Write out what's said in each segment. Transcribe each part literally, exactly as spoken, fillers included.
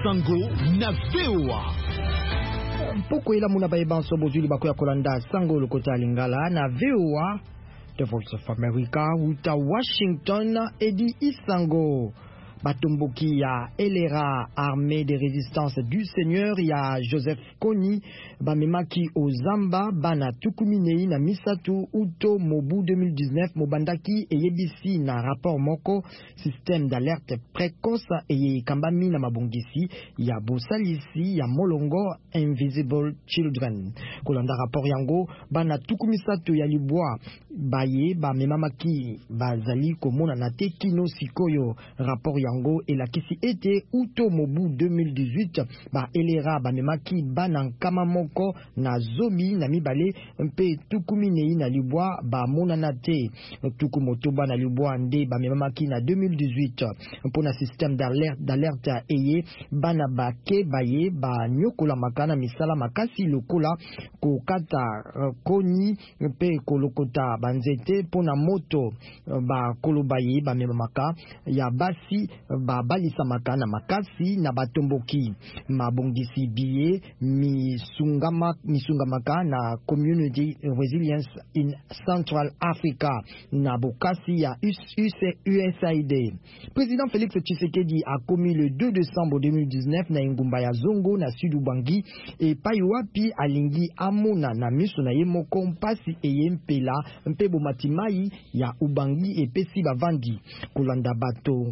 Sango na V O A. Poko ila muna baiba nsobo zuli bako ya kolanda Sango lokota lingala na V O A. The Voice of America uta Washington edi Isango. Batomboki ya Elera, armée de résistance du Seigneur, ya Joseph Kony, Bamemaki Ozamba, Bana Tukuminei na Misatu, Uto Mobu deux mille dix-neuf, Mobandaki et Yebisi na rapport Moko, système d'alerte précoce et Kambami na Mabongisi, ya Bosalisi, ya Molongo, Invisible Children. Kolanda rapport Yango, Bana Tukumisatu ya Libwa, Baye, Bamemaki, Bazali, Komona Nate, Kino Sikoyo, rapport Yango et la kisi était Uto Mobu deux mille dix-huit ba Elera ba memaki bana Kamamoko na Zomi na Mibale mpe Tukuminei na Libwa ba Monanate Tukumotoba na Libwa nde ba memaki na deux mille dix-huit pour na système d'alerte d'alerte eye bana ba ke baye ba nyokola makana misala makasi lokola ko kata koni mpe kolokota banzete pona moto ba kolobaye ba memaka ya basi ba balisa makana makasi na batomboki mabongisi biye misungama misungamaka na Community Resilience in Central Africa na bokasi ya U S A I D. Président Félix Tshisekedi a commis le deux décembre deux mille dix-neuf na ingumba ya Zongo na Sud Ubangi e paiwapi alingi amona na miso na ye moko mpasi eyempela mpebo matimai ya Ubangi e pesi bavandi kolanda bato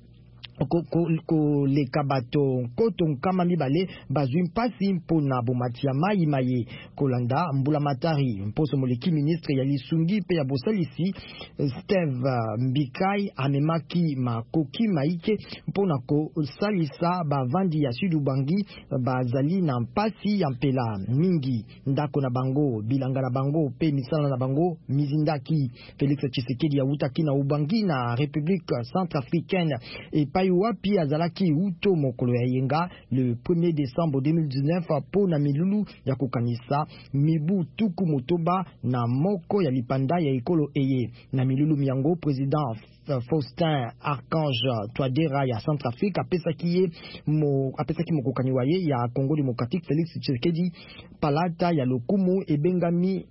ko ko ko le kabato koto nkama mibale bazwi mpasi mpona bomatia mai maye kolanda mbula matari mposo moleki ministre ya lisungi pe ya bosalisi Steve Mbikai amemaki makoki maike mpona ko salisa bavandi ya Sudubangi bazali na mpasi ya mpela mingi ndako na bango bilanga na bango pe misala na bango mizindaki. Félix Tshisekedi ya utaki na Ubangi na République centrafricaine et wapi azalaki uto mokolo ya yenga le premier décembre deux mille dix-neuf po na milulu ya kukanisa mibu tuku motoba na moko ya lipanda ya ekolo eye na milulu miyango président Faustin Archange Touadéra ya Centrafrique apesaki ye mo apesaki mokokani waye ya Congo démocratique Félix Tshisekedi palata ya lokumu ebengami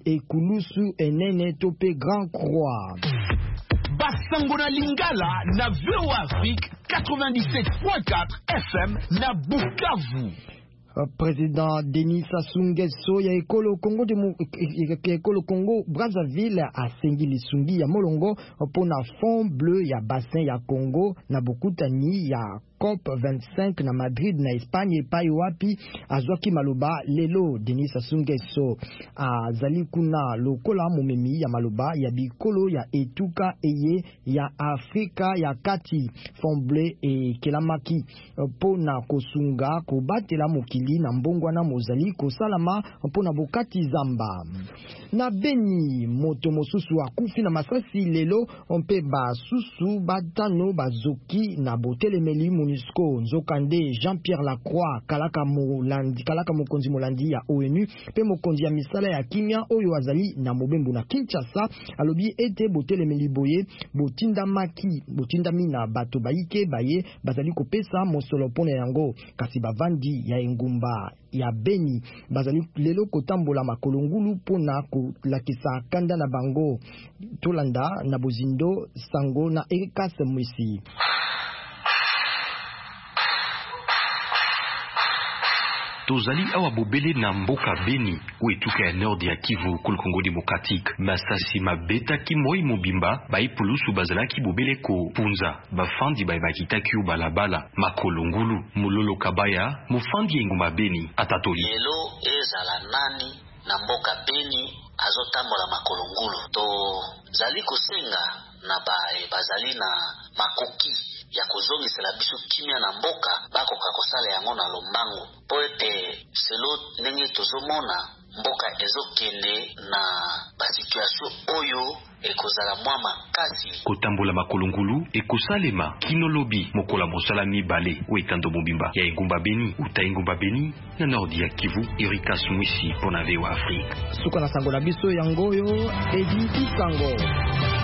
ekulusu enene tope Grand Croix. Basango na Lingala na V O A Afrique quatre-vingt-dix-sept point quatre F M na Bukavu. Président Denis Sassou Nguesso ya ekolo Congo de ekolo Congo Brazzaville a sengi lisungi ya molongo pona fond bleu ya bassin ya Congo na bokutani ya COP vingt-cinq na Madrid na Espagne pa wapi azwaki maloba lelo. Denis Sassou Nguesso azali kuna lokola momemi ya maloba ya bikolo ya etuka eye ya Afrika ya kati fond bleu e kelamaki pona kosunga kobatela mokili na mbongwana mozali kosalama pona bokati zamba na Beni moto mosusu akufi na masasi lelo mpe basusu batano bazoki na botelemeli MONUSCO nzokande Jean-Pierre Lacroix kalaka molandi kalaka mokonzi molandi ya O N U pe mokonzi ya misala ya kimia oyo azali na mobembo na Kinshasa alobi ete botelemeli boye botindamaki botindami na bato baike baye bazali kopesa mosolo pona yango kasi bavandi ya engumba ya Beni bazali lelo kotambola makolo ngulu pona kolakisa kanda na bango tolanda na bozindo sango na Erikas Mwisi. Tozali awa bobele na mboka Beni oetuka ya nord ya Kivu kul Congo démocratique masasi mabeta ki moi mobimba bai pulusu bazalaki bobele ko punza bafandi bai bakitaki balabala makolongulu mulolo kabaya mufandi enguma Beni atatoli lelo ezala nani na mboka Beni azotambola makolongulu to zali kosenga na bae bazali na makoki ya kuzongisela biso kimia na mboka bako kakosala yango na lombango po ete selo ndenge tozomona mboka ezokende na basituasyon oyo ekozala mwa makasi kotambola makolongulu ekosalema kinolobi mokola mosala mibale oetando mobimba ya engumba Beni uta engumba Beni na nord ya Kivu. Erikas Mwisi pona V O A Afrique suka na sango na biso yangoyo edi isango.